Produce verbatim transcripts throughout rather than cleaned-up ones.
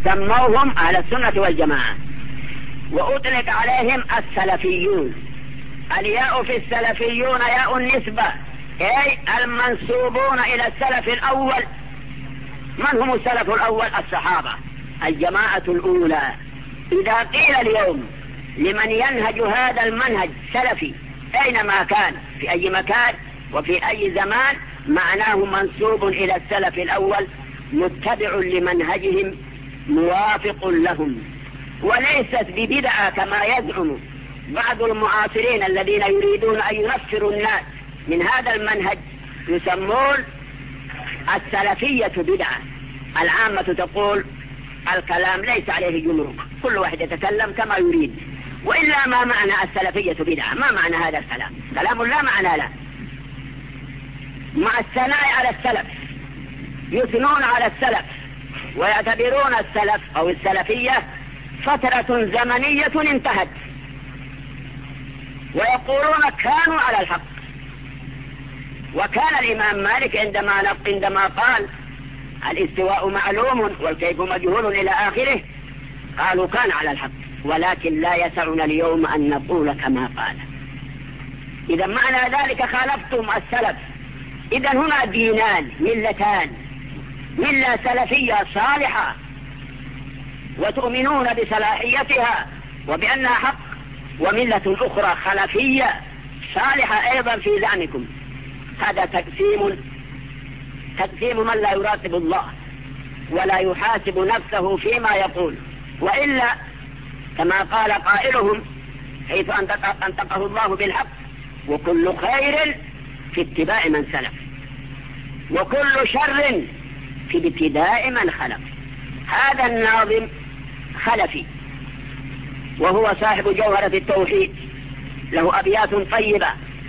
سموهم أهل السنة والجماعة، وأطلق عليهم السلفيون. الياء في السلفيون ياء النسبة، أي المنسوبون إلى السلف الأول. من هم السلف الأول؟ الصحابة، الجماعة الأولى. إذا قيل اليوم لمن ينهج هذا المنهج سلفي أينما كان في أي مكان وفي أي زمان، معناه منسوب إلى السلف الأول، متبع لمنهجهم، موافق لهم، وليست ببدعة كما يزعم بعض المعاصرين الذين يريدون أن ينفروا الناس من هذا المنهج. يسمون السلفية بدعة. العامة تقول الكلام ليس عليه جمرك، كل واحد يتكلم كما يريد. وإلا ما معنى السلفية بدعة؟ ما معنى هذا الكلام؟ كلام لا معنى له. مع الثناء على السلف، يثنون على السلف ويعتبرون السلف أو السلفية فترة زمنية انتهت، ويقولون كانوا على الحق. وكان الإمام مالك عندما عندما قال الاستواء معلوم والكيف مجهول إلى آخره، قالوا كان على الحق، ولكن لا يسعنا اليوم أن نقول كما قال. إذا معنى ذلك خالفتم السلف. إذا هنا دينان، ملتان، ملة سلفية صالحة وتؤمنون بصلاحيتها وبأنها حق، وملة أخرى خلفية صالحة أيضا في زعمكم. هذا تقسيم تقسيم من لا يراقب الله ولا يحاسب نفسه فيما يقول. وإلا كما قال قائلهم حيث أنطقه الله بالحق: وكل خير في اتباع من سلف، وكل شر في ابتداء من خلف. هذا الناظم خلفي، وهو صاحب جوهرة التوحيد، له أبيات طيبة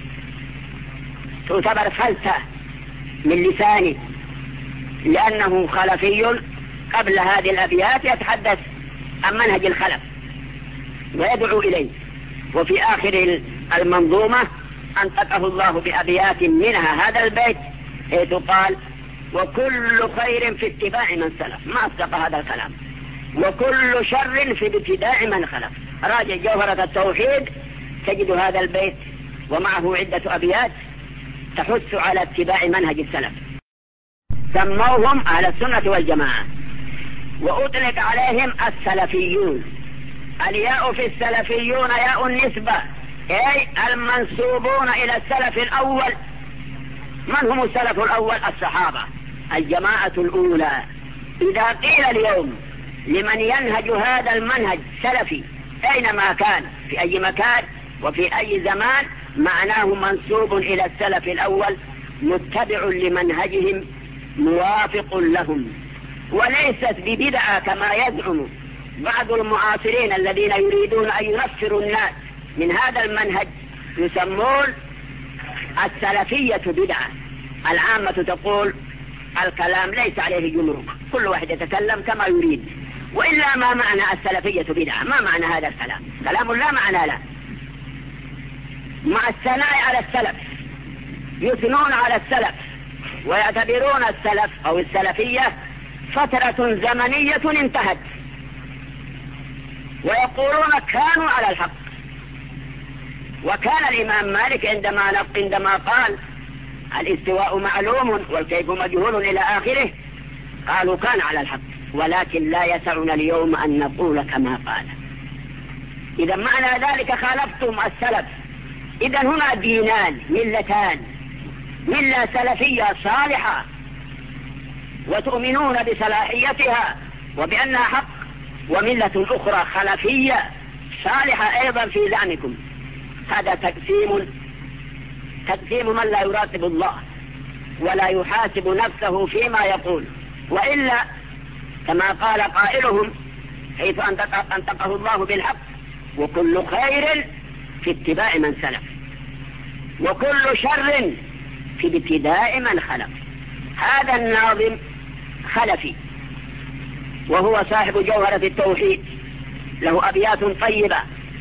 تعتبر فلسة من لسانه، لأنه خلفي. قبل هذه الأبيات يتحدث عن منهج الخلف ويدعو إليه، وفي آخر المنظومة أنطقه الله بأبيات منها هذا البيت حيث قال: وكل خير في اتباع من سلف. ما أصدق هذا الكلام. وكل شر في ابتداء من خلف. راجع جوهرة التوحيد تجد هذا البيت ومعه عدة أبيات تحث على اتباع منهج السلف. سموهم أهل السنة والجماعة، وأطلق عليهم السلفيون. الياء في السلفيون ياء النسبة، أي المنسوبون إلى السلف الأول. من هم السلف الأول؟ الصحابة، الجماعة الأولى. إذا قيل اليوم لمن ينهج هذا المنهج سلفي أينما كان في أي مكان وفي أي زمان، معناه منسوب إلى السلف الأول، متبع لمنهجهم، موافق لهم، وليست ببدعة كما يزعم بعض المعاصرين الذين يريدون أن ينفروا الناس من هذا المنهج. يسمون السلفية بدعة. العامة تقول الكلام ليس عليه جمرك، كل واحد يتكلم كما يريد. وإلا ما معنى السلفية بدعة؟ ما معنى هذا الكلام؟ كلام لا معنى له. مع الثناء على السلف، يثنون على السلف ويعتبرون السلف أو السلفية فترة زمنية انتهت، ويقولون كانوا على الحق. وكان الإمام مالك عندما عندما قال الاستواء معلوم والكيف مجهول إلى آخره، قالوا كان على الحق، ولكن لا يسعنا اليوم أن نقول كما قال. إذا معنى ذلك خالفتم السلف. إذا هنا دينان، ملتان، ملة سلفية صالحة وتؤمنون بصلاحيتها وبأنها حق، وملة أخرى خلفية صالحة أيضا في زعمكم. هذا تقسيم تقسيم من لا يراقب الله ولا يحاسب نفسه فيما يقول. وإلا كما قال قائلهم حيث أنطقه الله بالحق: وكل خير في اتباع من سلف، وكل شر في ابتداء من خلف. هذا الناظم خلفي، وهو صاحب جوهرة التوحيد، له أبيات طيبة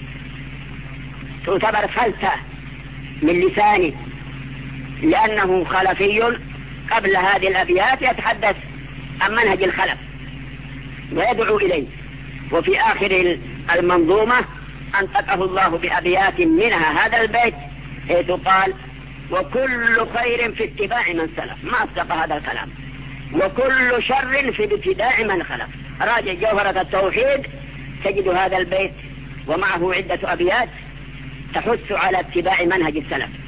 تعتبر فلسة من لسانه، لأنه خلفي. قبل هذه الأبيات يتحدث عن منهج الخلف ويدعو إليه. وفي آخر المنظومة أنطقه الله بأبيات منها هذا البيت حيث قال: وكل خير في اتباع من سلف. ما أصدق هذا الكلام. وكل شر في ابتداع من خلف. راجع جوهرة التوحيد تجد هذا البيت ومعه عدة أبيات تحث على اتباع منهج السلف.